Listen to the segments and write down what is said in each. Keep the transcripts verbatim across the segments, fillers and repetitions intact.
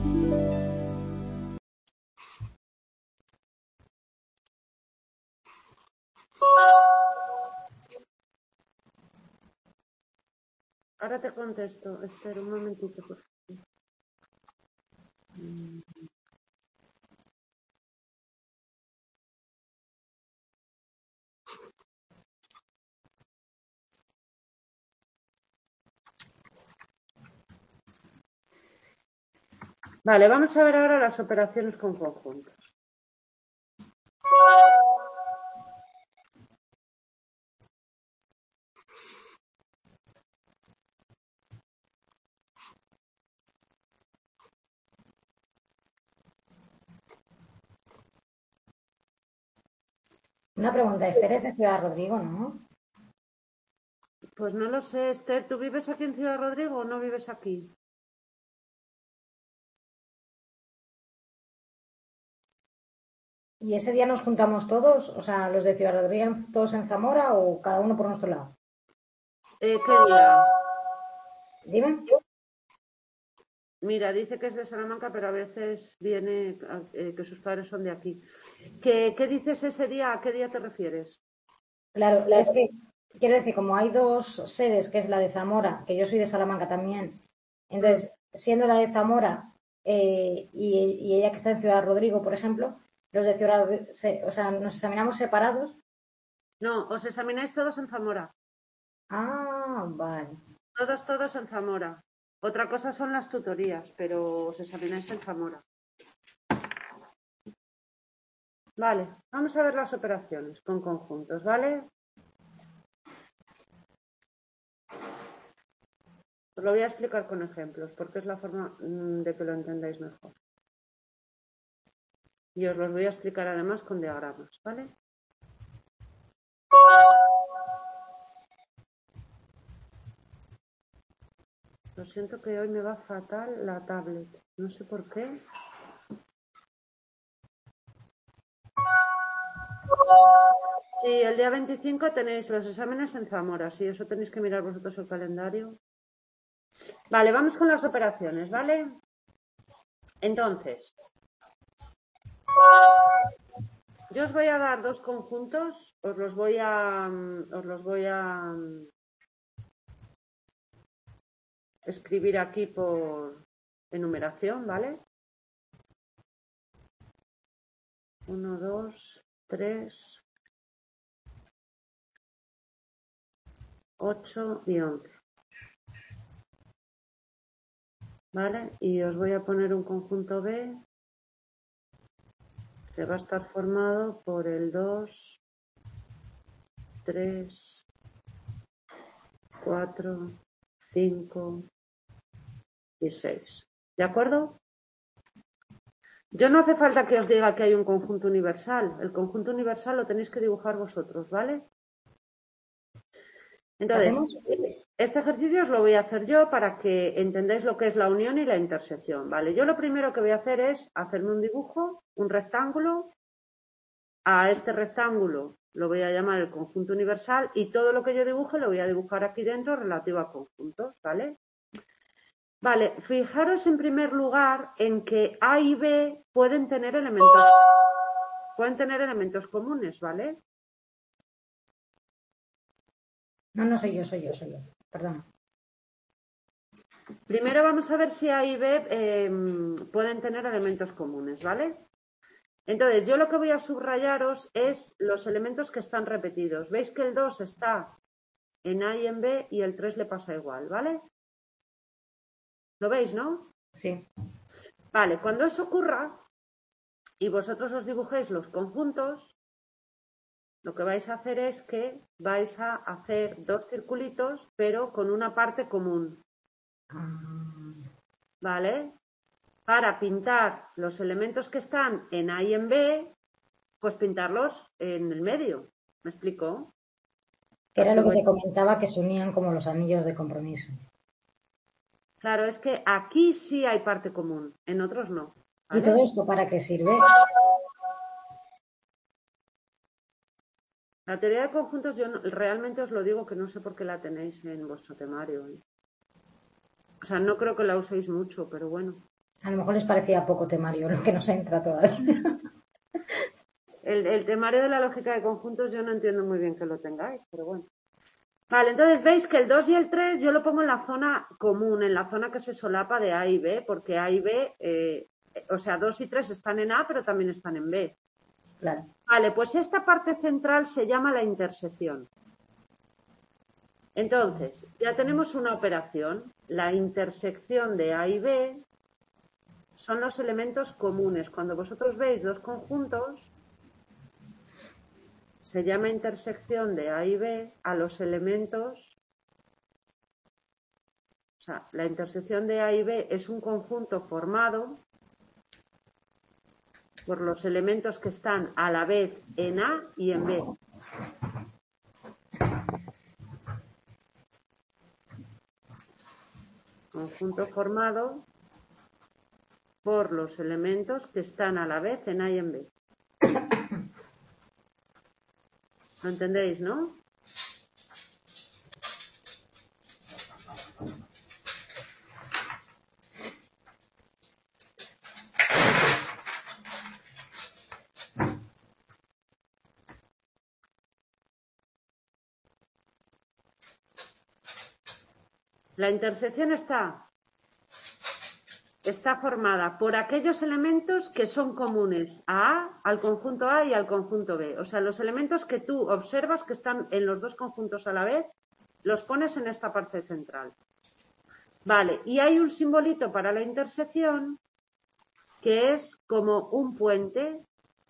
Ahora te contesto, Esther, un momentito, por favor. Vale, vamos a ver ahora las operaciones con conjuntos. Una pregunta, Esther es de Ciudad Rodrigo, ¿no? Pues no lo sé, Esther, ¿tú vives aquí en Ciudad Rodrigo o no vives aquí? ¿Y ese día nos juntamos todos? O sea, los de Ciudad Rodrigo todos en Zamora o cada uno por nuestro lado. Eh, ¿Qué día? Dime. Mira, dice que es de Salamanca, pero a veces viene eh, que sus padres son de aquí. ¿Qué, ¿Qué dices ese día? ¿A qué día te refieres? Claro, es que quiero decir, como hay dos sedes, que es la de Zamora, que yo soy de Salamanca también, entonces, siendo la de Zamora eh, y, y ella que está en Ciudad Rodrigo, por ejemplo, los de Ciudad Rodrigo, se- o sea, nos examinamos separados. No, os examináis todos en Zamora. Ah, vale. Todos, todos en Zamora. Otra cosa son las tutorías, pero os examináis en Zamora. Vale, vamos a ver las operaciones con conjuntos, ¿vale? Os lo voy a explicar con ejemplos, porque es la forma de que lo entendáis mejor. Y os los voy a explicar además con diagramas, ¿vale? Lo siento que hoy me va fatal la tablet. No sé por qué. Sí, el día veinticinco tenéis los exámenes en Zamora. Sí, eso tenéis que mirar vosotros el calendario. Vale, vamos con las operaciones, ¿vale? Entonces, yo os voy a dar dos conjuntos. Os los voy a... Os los voy a... escribir aquí por enumeración, ¿vale? Uno, dos, tres, ocho y once. ¿Vale? Y os voy a poner un conjunto B que va a estar formado por el dos, tres, cuatro, cinco y seis. ¿De acuerdo? Yo no hace falta que os diga que hay un conjunto universal. El conjunto universal lo tenéis que dibujar vosotros, ¿vale? Entonces, este ejercicio os lo voy a hacer yo para que entendáis lo que es la unión y la intersección, ¿vale? Yo lo primero que voy a hacer es hacerme un dibujo, un rectángulo. A este rectángulo lo voy a llamar el conjunto universal y todo lo que yo dibuje lo voy a dibujar aquí dentro relativo a conjuntos, ¿vale? Vale, fijaros en primer lugar en que A y B pueden tener elementos, pueden tener elementos comunes, ¿vale? No, no soy yo, soy yo, soy yo. Perdón. Primero vamos a ver si A y B eh, pueden tener elementos comunes, ¿vale? Entonces, yo lo que voy a subrayaros es los elementos que están repetidos. ¿Veis que el dos está en A y en B y el tres le pasa igual, ¿vale? ¿Lo veis, no? Sí. Vale, cuando eso ocurra y vosotros os dibujéis los conjuntos, lo que vais a hacer es que vais a hacer dos circulitos, pero con una parte común. ¿Vale? Para pintar los elementos que están en A y en B, pues pintarlos en el medio. ¿Me explico? Era lo que te comentaba, que se unían como los anillos de compromiso. Claro, es que aquí sí hay parte común, en otros no. ¿Vale? ¿Y todo esto para qué sirve? La teoría de conjuntos yo no, realmente os lo digo que no sé por qué la tenéis en vuestro temario. ¿eh? O sea, no creo que la uséis mucho, pero bueno. A lo mejor les parecía poco temario lo que nos entra todavía. El, el temario de la lógica de conjuntos yo no entiendo muy bien que lo tengáis, pero bueno. Vale, entonces veis que el dos y el tres yo lo pongo en la zona común, en la zona que se solapa de A y B, porque A y B, eh, o sea, dos y tres están en A, pero también están en B. Claro. Vale, pues esta parte central se llama la intersección. Entonces, ya tenemos una operación. La intersección de A y B son los elementos comunes. Cuando vosotros veis dos conjuntos, se llama intersección de A y B a los elementos. O sea, la intersección de A y B es un conjunto formado por los elementos que están a la vez en A y en B. Conjunto formado por los elementos que están a la vez en A y en B. ¿Lo entendéis, no? La intersección está, está formada por aquellos elementos que son comunes a A, al conjunto A y al conjunto B. O sea, los elementos que tú observas que están en los dos conjuntos a la vez, los pones en esta parte central. Vale, y hay un simbolito para la intersección que es como un puente.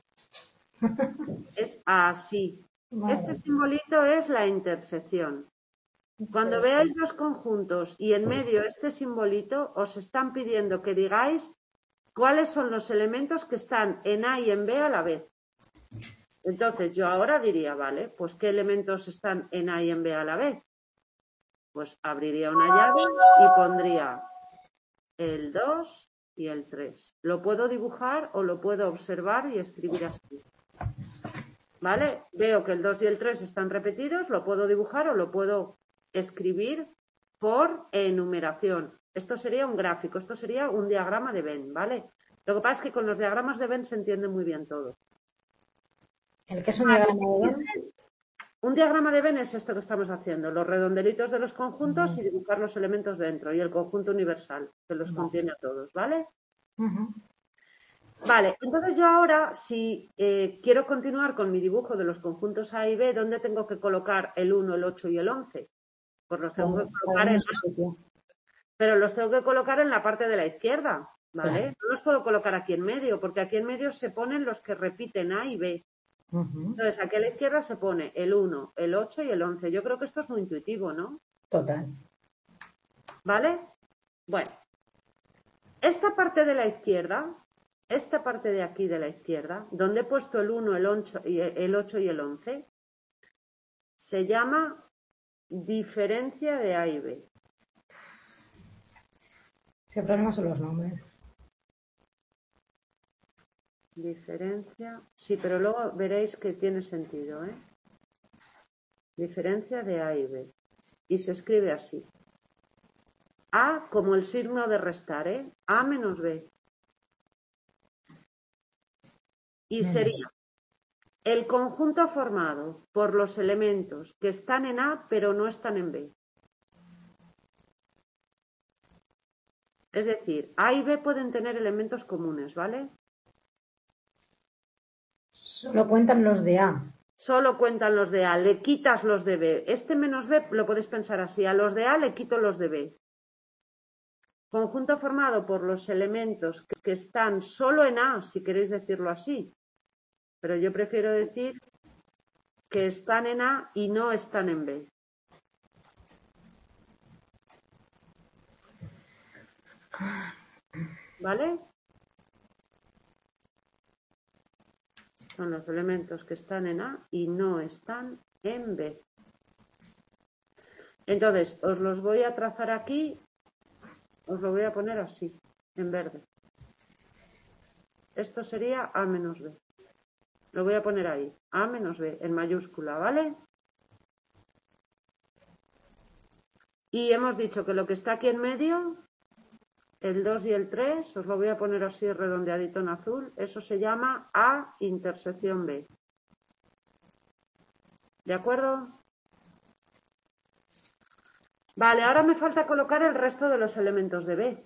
Es así. Este simbolito es la intersección. Cuando veáis dos conjuntos y en medio este simbolito, os están pidiendo que digáis cuáles son los elementos que están en A y en B a la vez. Entonces yo ahora diría, vale, pues ¿qué elementos están en A y en B a la vez? Pues abriría una llave y pondría el dos y el tres. Lo puedo dibujar o lo puedo observar y escribir así. ¿Vale? Veo que el dos y el tres están repetidos, lo puedo dibujar o lo puedo escribir por enumeración. Esto sería un gráfico, esto sería un diagrama de Venn, ¿vale? Lo que pasa es que con los diagramas de Venn se entiende muy bien todo. ¿El qué es un diagrama de Venn? Un diagrama de Venn es esto que estamos haciendo, los redondelitos de los conjuntos uh-huh. y dibujar los elementos dentro y el conjunto universal que los vale. contiene a todos, ¿vale? Uh-huh. Vale, entonces yo ahora, si eh, quiero continuar con mi dibujo de los conjuntos A y B, ¿dónde tengo que colocar el uno, el ocho y el once? Pues los tengo que colocar en... Pero los tengo que colocar en la parte de la izquierda, ¿vale? Claro. No los puedo colocar aquí en medio, porque aquí en medio se ponen los que repiten A y B. Uh-huh. Entonces, aquí a la izquierda se pone el uno, el ocho y el once. Yo creo que esto es muy intuitivo, ¿no? Total. ¿Vale? Bueno. Esta parte de la izquierda... Esta parte de aquí de la izquierda, donde he puesto el uno, el ocho y el, ocho y el once, se llama diferencia de A y B. El problema son los nombres. Diferencia, sí, pero luego veréis que tiene sentido, ¿eh? Diferencia de A y B. Y se escribe así. A como el signo de restar, ¿eh? A menos B. Y sería el conjunto formado por los elementos que están en A pero no están en B. Es decir, A y B pueden tener elementos comunes, ¿vale? Solo cuentan los de A. Solo cuentan los de A, le quitas los de B. Este menos B lo podéis pensar así, a los de A le quito los de B. Conjunto formado por los elementos que, que están solo en A, si queréis decirlo así. Pero yo prefiero decir que están en A y no están en B. ¿Vale? Son los elementos que están en A y no están en B. Entonces, os los voy a trazar aquí, os lo voy a poner así, en verde. Esto sería A menos B. Lo voy a poner ahí, A menos B, en mayúscula, ¿vale? Y hemos dicho que lo que está aquí en medio el dos y el tres, os lo voy a poner así redondeadito en azul, eso se llama A intersección B. ¿De acuerdo? Vale, ahora me falta colocar el resto de los elementos de B.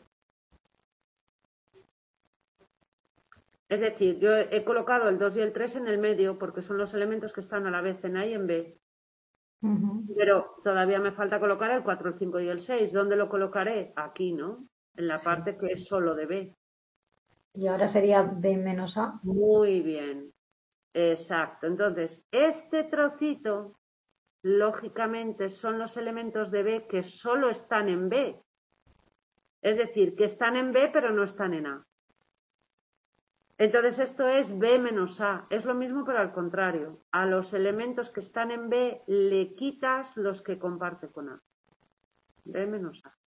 Es decir, yo he colocado el dos y el tres en el medio porque son los elementos que están a la vez en A y en B. Uh-huh. Pero todavía me falta colocar el cuatro, el cinco y el seis. ¿Dónde lo colocaré? Aquí, ¿no? En la parte sí. que es solo de B. Y ahora sería B menos A. Muy bien. Exacto. Entonces, este trocito, lógicamente, son los elementos de B que solo están en B. Es decir, que están en B pero no están en A. Entonces esto es B menos A. Es lo mismo pero al contrario. A los elementos que están en B le quitas los que comparte con A. B menos A.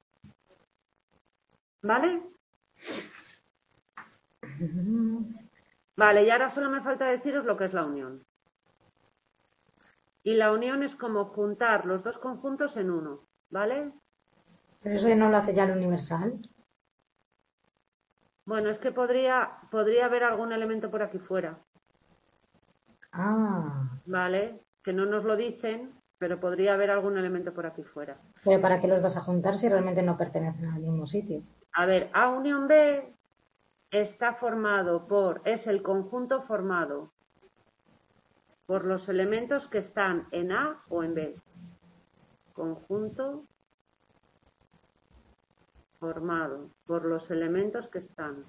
¿Vale? Vale, y ahora solo me falta deciros lo que es la unión. Y la unión es como juntar los dos conjuntos en uno. ¿Vale? Pero eso ya no lo hace ya el universal. Bueno, es que podría, podría haber algún elemento por aquí fuera. Ah. Vale, que no nos lo dicen, pero podría haber algún elemento por aquí fuera. Pero ¿para qué los vas a juntar si realmente no pertenecen al mismo sitio? A ver, A unión B está formado por, es el conjunto formado por los elementos que están en A o en B. Conjunto formado por los elementos que están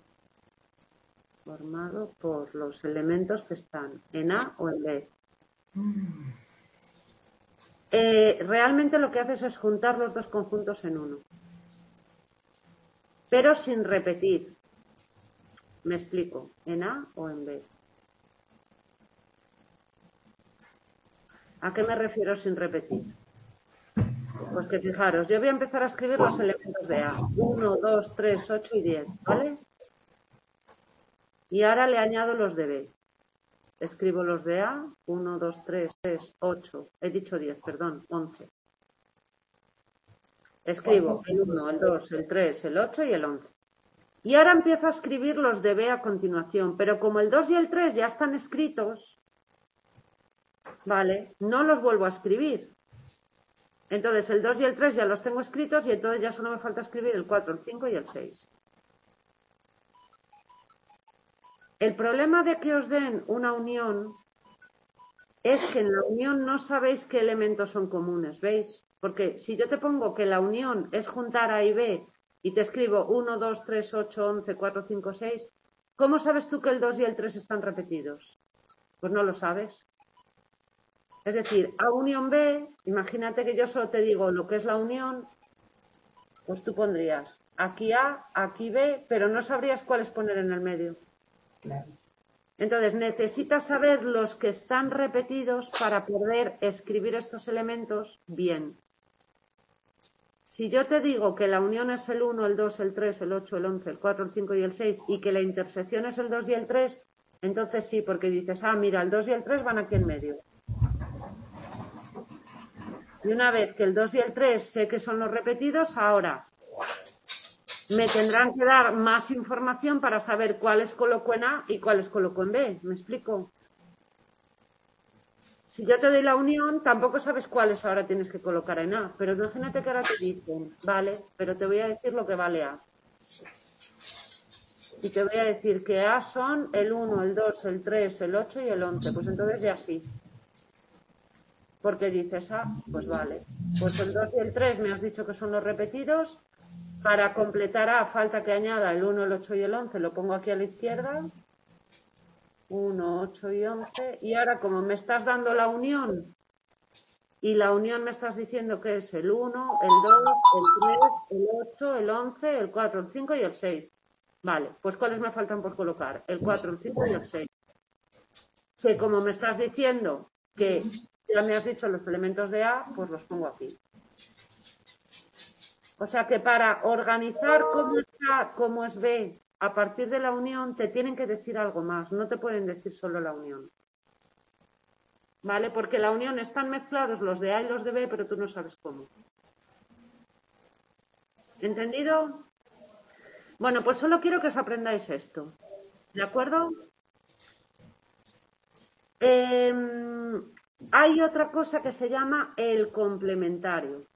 formado por los elementos que están en A o en B. Mm. Eh, realmente lo que haces es juntar los dos conjuntos en uno, pero sin repetir. Me explico, en A o en B. ¿A qué me refiero sin repetir? Pues que fijaros, yo voy a empezar a escribir los elementos de A. uno, dos, tres, ocho y diez, ¿vale? Y ahora le añado los de B. Escribo los de A, uno, dos, tres, tres, ocho. He dicho diez, perdón, once. Escribo el uno, el dos, el tres, el ocho y el once. Y ahora empiezo a escribir los de B a continuación, pero como el dos y el tres ya están escritos, ¿vale? No los vuelvo a escribir. Entonces el dos y el tres ya los tengo escritos y entonces ya solo me falta escribir el cuatro, el cinco y el seis. El problema de que os den una unión es que en la unión no sabéis qué elementos son comunes, ¿veis? Porque si yo te pongo que la unión es juntar A y B y te escribo uno, dos, tres, ocho, once, cuatro, cinco, seis, ¿cómo sabes tú que el dos y el tres están repetidos? Pues no lo sabes. Es decir, A unión B, imagínate que yo solo te digo lo que es la unión, pues tú pondrías aquí A, aquí B, pero no sabrías cuáles poner en el medio. Claro. Entonces, necesitas saber los que están repetidos para poder escribir estos elementos bien. Si yo te digo que la unión es el uno, el dos, el tres, el ocho, el once, el cuatro, el cinco y el seis y que la intersección es el dos y el tres, entonces sí, porque dices, ah, mira, el dos y el tres van aquí en medio. Y una vez que el dos y el tres sé que son los repetidos, ahora me tendrán que dar más información para saber cuáles coloco en A y cuáles coloco en B. ¿Me explico? Si yo te doy la unión, tampoco sabes cuáles ahora tienes que colocar en A. Pero imagínate que ahora te dicen, vale, pero te voy a decir lo que vale A. Y te voy a decir que A son el uno, el dos, el tres, el ocho y el once. Pues entonces ya sí. Porque dices, ah, pues vale. Pues el dos y el tres me has dicho que son los repetidos. Para completar A falta que añada el uno, el ocho y el once. Lo pongo aquí a la izquierda. uno, ocho y once. Y ahora como me estás dando la unión y la unión me estás diciendo que es el uno, el dos, el tres, el ocho, el once, el cuatro, el cinco y el seis. Vale, pues ¿cuáles me faltan por colocar? El cuatro, el cinco y el seis. Que como me estás diciendo que ya me has dicho los elementos de A, pues los pongo aquí. O sea que para organizar cómo es A, cómo es B, a partir de la unión, te tienen que decir algo más. No te pueden decir solo la unión. ¿Vale? Porque la unión están mezclados los de A y los de B, pero tú no sabes cómo. ¿Entendido? Bueno, pues solo quiero que os aprendáis esto. ¿De acuerdo? Eh, hay otra cosa que se llama el complementario.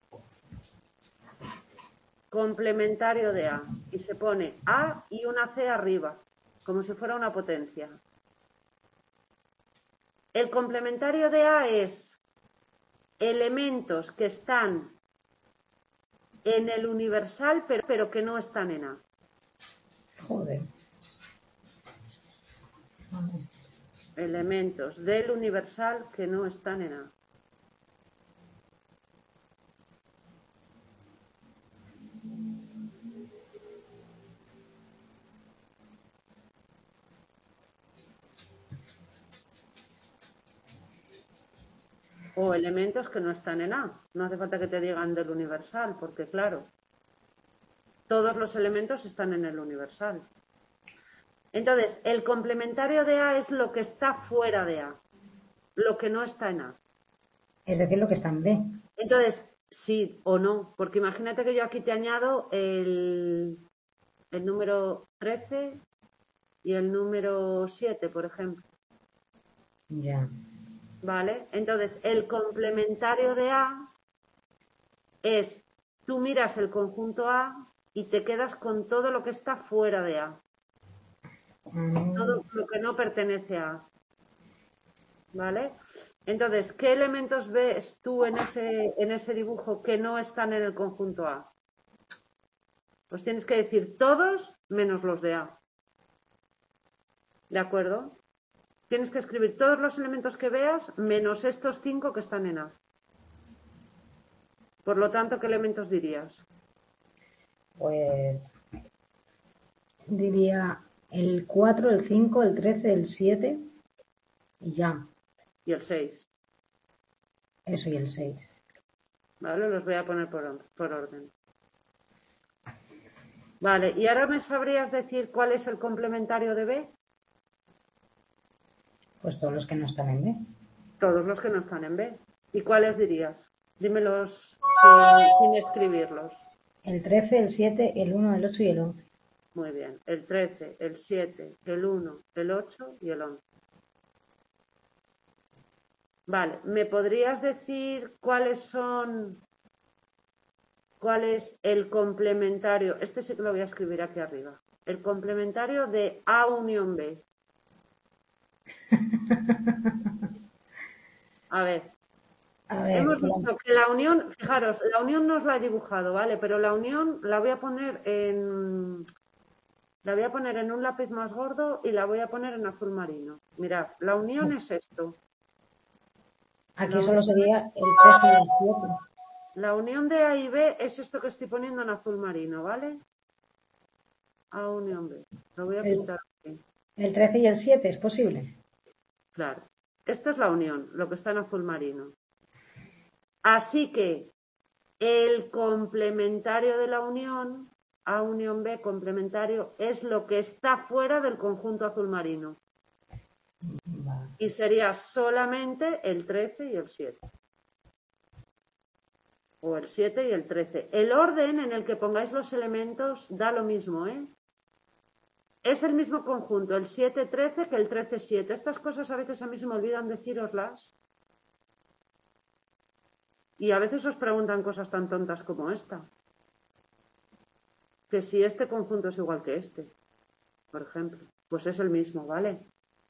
Complementario de A. Y se pone A y una C arriba, como si fuera una potencia. El complementario de A es elementos que están en el universal, pero, pero que no están en A. Joder. Elementos del universal que no están en A. O elementos que no están en A. No hace falta que te digan del universal, porque claro, todos los elementos están en el universal. Entonces, el complementario de A es lo que está fuera de A, lo que no está en A. Es decir, lo que está en B. Entonces, sí o no, porque imagínate que yo aquí te añado el, el número trece y el número siete, por ejemplo. Ya. ¿Vale? Entonces, el complementario de A es, tú miras el conjunto A y te quedas con todo lo que está fuera de A. Mm. Todo lo que no pertenece a A. ¿Vale? Entonces, ¿qué elementos ves tú en ese, en ese dibujo que no están en el conjunto A? Pues tienes que decir todos menos los de A. ¿De acuerdo? Tienes que escribir todos los elementos que veas menos estos cinco que están en A. Por lo tanto, ¿qué elementos dirías? Pues diría el cuatro, el cinco, el trece, el siete y ya. Y el seis. Eso y el seis. Vale, los voy a poner por, por orden. Vale, ¿y ahora me sabrías decir cuál es el complementario de B? Pues todos los que no están en B. Todos los que no están en B. ¿Y cuáles dirías? Dímelos sin, sin escribirlos. El trece, el siete, el uno, el ocho y el once. Muy bien. El trece, el siete, el uno, el ocho y el once. Vale, ¿me podrías decir cuáles son, cuál es el complementario? Este sí que lo voy a escribir aquí arriba. El complementario de A unión B. A ver. A ver, Hemos la- visto que la unión, fijaros, la unión no os la he dibujado, ¿vale? Pero la unión la voy a poner en, la voy a poner en un lápiz más gordo y la voy a poner en azul marino. Mirad, la unión es esto. aquí La, solo sería el trece y el siete. la unión de A y B es esto que estoy poniendo en azul marino, ¿vale? A unión B. Lo voy a El, pintar aquí. el trece y el siete, ¿es posible? Claro. Esto es la unión, lo que está en azul marino. Así que el complementario de la unión, A unión B complementario, es lo que está fuera del conjunto azul marino. Vale. Y sería solamente el trece y el siete. O el siete y el trece. El orden en el que pongáis los elementos da lo mismo, ¿eh? Es el mismo conjunto, el siete trece que el trece siete. Estas cosas a veces a mí se me olvidan decíroslas. Y a veces os preguntan cosas tan tontas como esta. Que si este conjunto es igual que este, por ejemplo. Pues es el mismo, ¿vale?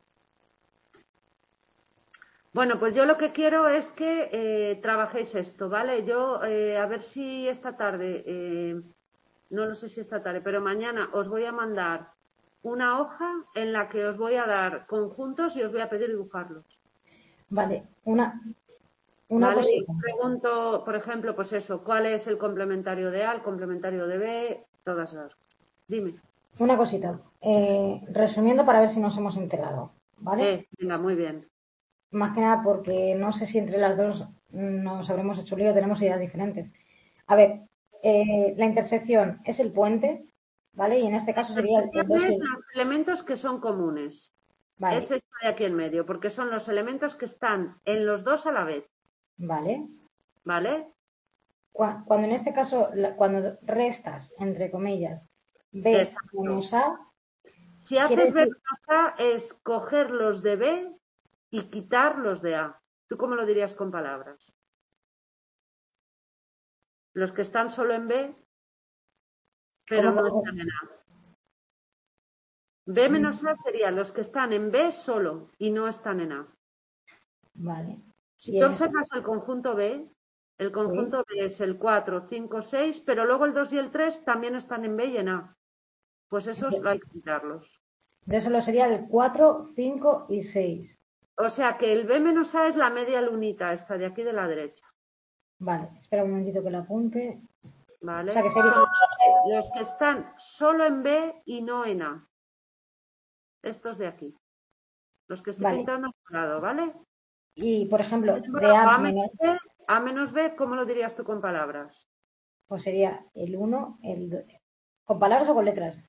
Bueno, pues yo lo que quiero es que eh, trabajéis esto, ¿vale? Yo, eh, a ver si esta tarde, eh, no lo sé si esta tarde, pero mañana os voy a mandar una hoja en la que os voy a dar conjuntos y os voy a pedir dibujarlos. Vale, una, una ¿Vale? Y cosita. pregunto, por ejemplo, pues eso, ¿cuál es el complementario de A, el complementario de B? Todas esas cosas. Dime. Una cosita. Eh, resumiendo para ver si nos hemos enterado, ¿vale? Eh, venga, muy bien. Más que nada porque no sé si entre las dos nos habremos hecho lío, tenemos ideas diferentes. A ver, eh, la intersección es el puente, ¿vale? Y en este caso sería el, el dos y Intersecciones, el... los elementos que son comunes. Vale, Es esto de aquí en medio, porque son los elementos que están en los dos a la vez. vale. ¿Vale? Cu- Cuando en este caso, la- cuando restas, entre comillas, B Exacto. menos A. Si haces Quiere B decir- menos A es coger los de B y quitar los de A. ¿Tú cómo lo dirías con palabras? Los que están solo en B, pero ¿Cómo, no cómo? están en A. B menos A serían los que están en B solo y no están en A. Vale. Si Y tú en este- observas el conjunto B, el sí. conjunto B es el cuatro, cinco, seis, pero luego el dos y el tres también están en B y en A. Pues esos hay que quitarlos. Entonces solo sería el cuatro, cinco y seis. O sea que el B menos A es la media lunita, esta de aquí de la derecha. Vale, espera un momentito que lo apunte. ¿Vale? O sea, que sería... Son los que están solo en B y no en A. Estos de aquí. Los que estoy Vale. pintando a un lado, ¿vale? Y, por ejemplo, Sin de embargo, A A menos... menos B, A menos B, ¿cómo lo dirías tú con palabras? Pues sería el uno, el dos. ¿Con palabras o con letras?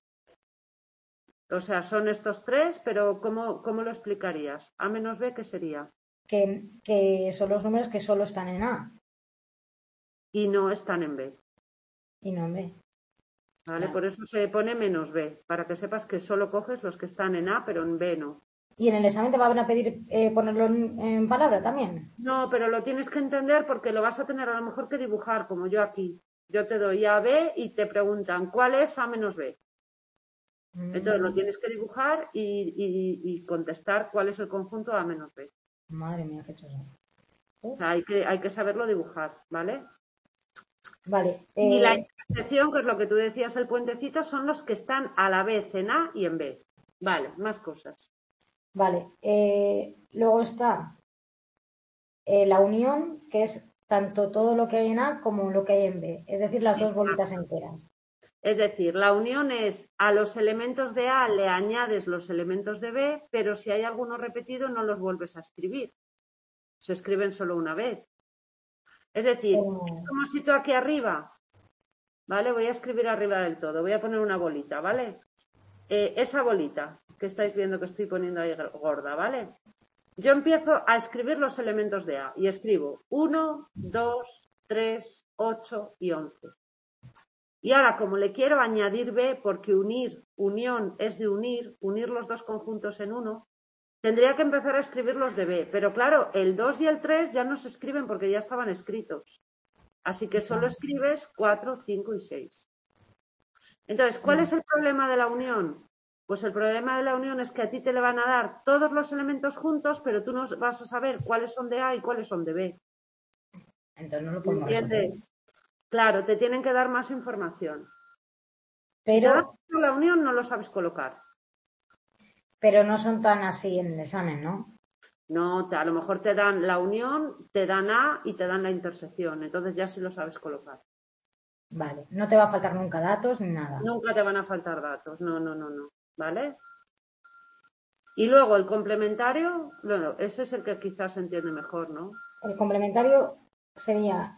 O sea, son estos tres, pero ¿cómo, cómo lo explicarías? A menos B, ¿qué sería? Que, que son los números que solo están en A Y no están en B. y no en B. ¿Vale? Claro. Por eso se pone menos B, para que sepas que solo coges los que están en A, pero en B no. ¿Y en el examen te van a pedir eh, ponerlo en, en palabra también? No, pero lo tienes que entender porque lo vas a tener a lo mejor que dibujar, como yo aquí. Yo te doy A, B y te preguntan, ¿cuál es A menos B? Entonces lo Mm, tienes que dibujar y, y- y contestar cuál es el conjunto A menos B. madre mía, qué chulo. O sea, hay que, hay que saberlo dibujar, ¿vale? Vale. Y la eh, intersección, que es lo que tú decías, el puentecito, son los que están a la vez en A y en B. Vale, más cosas. vale. eh, luego está eh, la unión, que es tanto todo lo que hay en A como lo que hay en B. Es decir, las dos bolitas Exacto. enteras. Es decir, la unión es a los elementos de A le añades los elementos de B, pero si hay alguno repetido no los vuelves a escribir. Se escriben solo una vez. Es decir, es Oh, como si tú aquí arriba, ¿vale? Voy a escribir arriba del todo, voy a poner una bolita, ¿vale? Eh, esa bolita que estáis viendo que estoy poniendo ahí gorda, ¿vale? Yo empiezo a escribir los elementos de A y escribo uno, dos, tres, ocho y once. Y ahora, como le quiero añadir B, porque unir, unión es de unir, unir los dos conjuntos en uno, tendría que empezar a escribir los de B. Pero claro, el dos y el tres ya no se escriben porque ya estaban escritos. Así que solo escribes cuatro, cinco y seis. Entonces, ¿cuál es el problema de la unión? Pues el problema de la unión es que a ti te le van a dar todos los elementos juntos, pero tú no vas a saber cuáles son de A y cuáles son de B. entonces no lo podemos resolver. ¿Entiendes? Claro, te tienen que dar más información. Si te dan Pero, la unión, no lo sabes colocar. pero no son tan así en el examen, ¿no? No, te, a lo mejor te dan la unión, te dan A y te dan la intersección. Entonces ya sí lo sabes colocar. Vale. No te va a faltar nunca datos ni nada. Nunca te van a faltar datos. No, no, no, no. ¿Vale? Y luego el complementario, bueno, ese es el que quizás se entiende mejor, ¿no? El complementario sería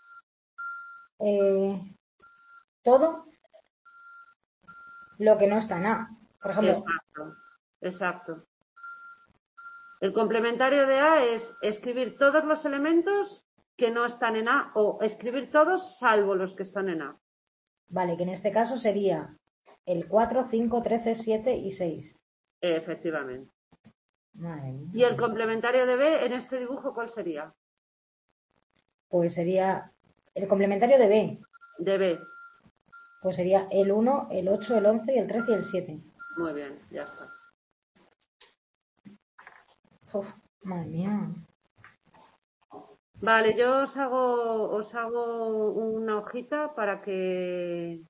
eh, todo lo que no está en A. Por ejemplo, Exacto, exacto. El complementario de A es escribir todos los elementos que no están en A o escribir todos salvo los que están en A. vale, que en este caso sería el cuatro, cinco, trece, siete y seis. Efectivamente. Madre mía. ¿Y el complementario de B en este dibujo cuál sería? Pues sería el complementario de B. De B. Pues sería el uno, el ocho, el once, el trece y el siete. Muy bien, ya está. Uf, madre mía. Vale, yo os hago, os hago una hojita para que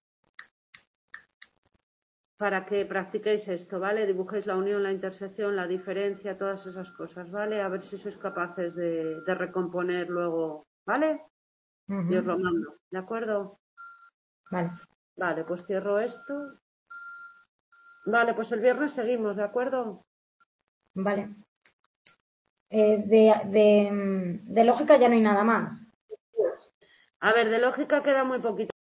para que practiquéis esto, ¿vale? Dibujéis la unión, la intersección, la diferencia, todas esas cosas, ¿vale? A ver si sois capaces de, de recomponer luego, ¿vale? Uh-huh. Y os lo mando, ¿de acuerdo? Vale. Vale, pues cierro esto. Vale, pues el viernes seguimos, ¿de acuerdo? Vale. Eh, de, de, de lógica ya no hay nada más. A ver, de lógica queda muy poquito.